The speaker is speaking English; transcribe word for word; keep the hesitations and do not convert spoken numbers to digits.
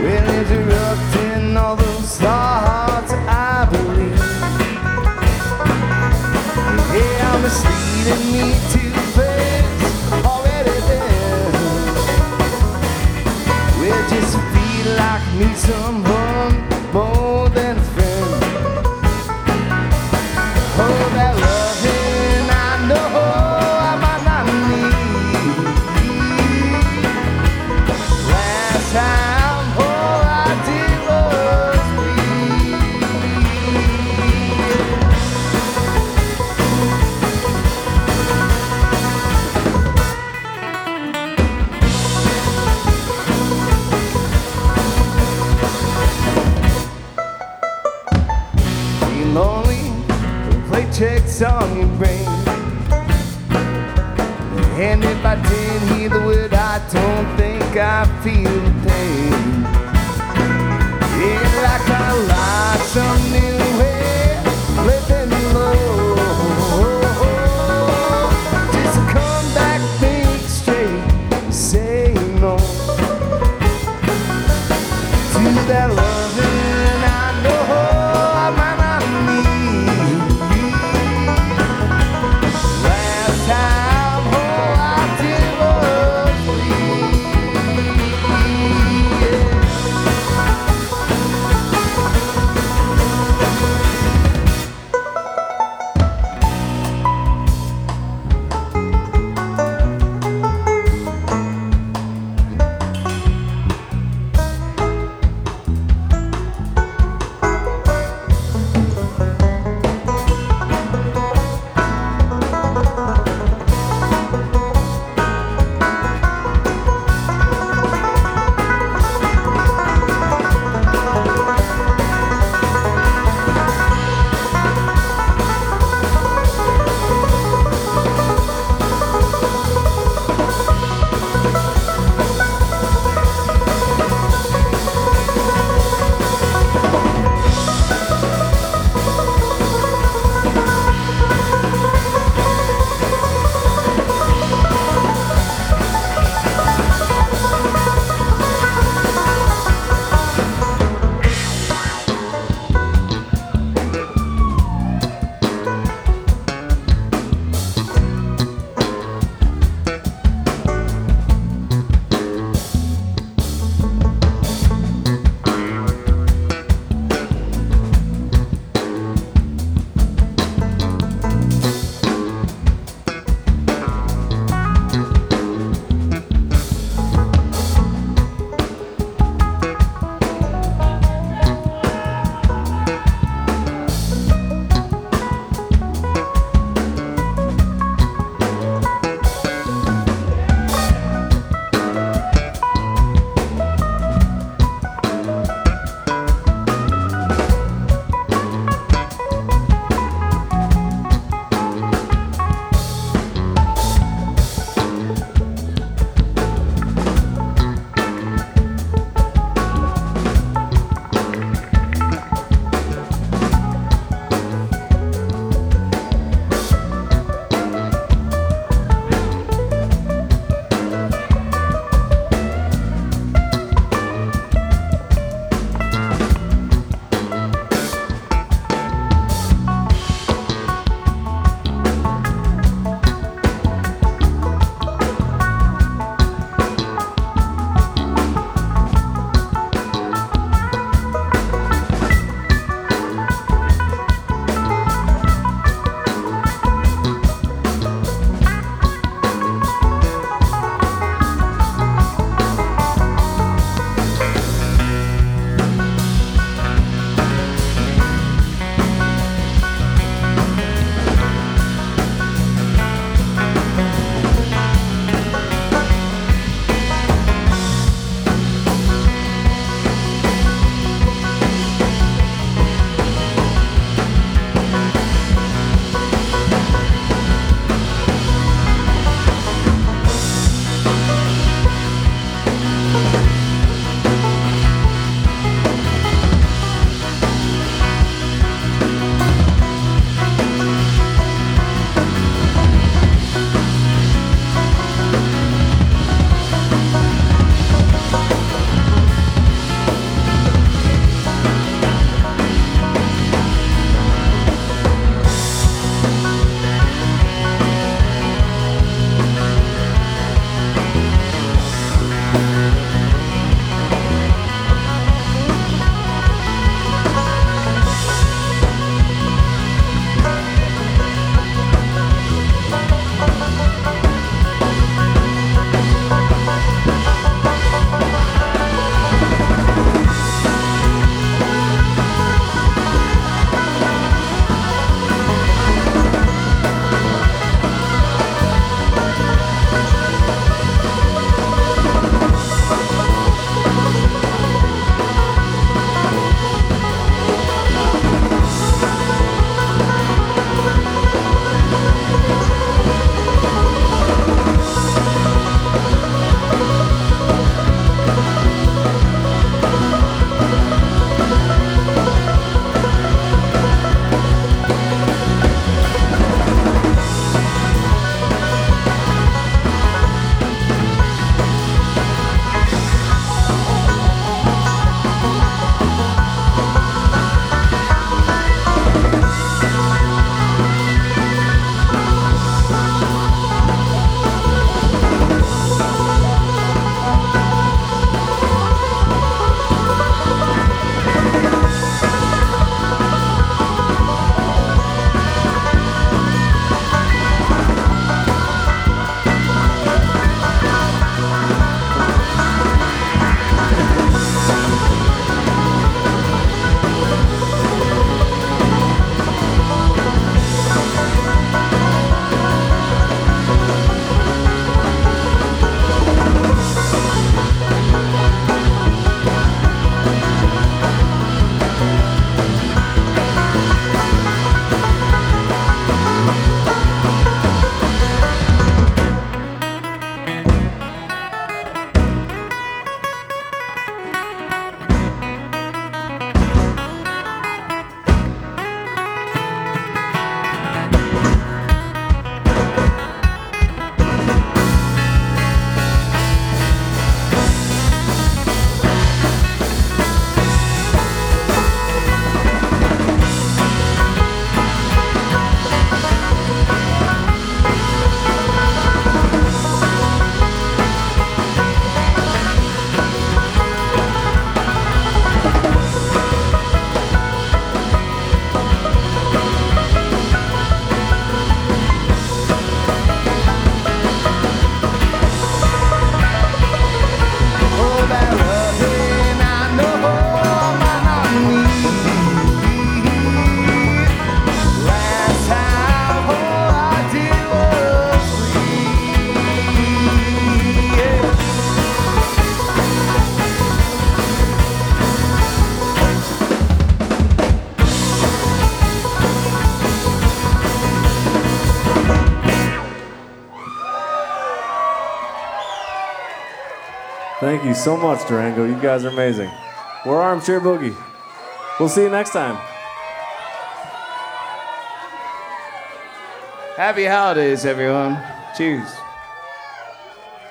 Well, interrupting all those thoughts I believe. Yeah, I'm misleading me to face already there. Well, just feel like me someone more than a friend. Oh, that loving I know I might not need. Last time all I did was be lonely, play checks on your brain. And if I did hear the word, I don't think I feel the pain. Yeah, like I lost some new way, living low. Just come back, think straight, say no to that loving I know I might not need. Last time all I did was bleed. Yeah. Thank you so much, Durango. You guys are amazing. We're Armchair Boogie. We'll see you next time. Happy holidays, everyone. Cheers.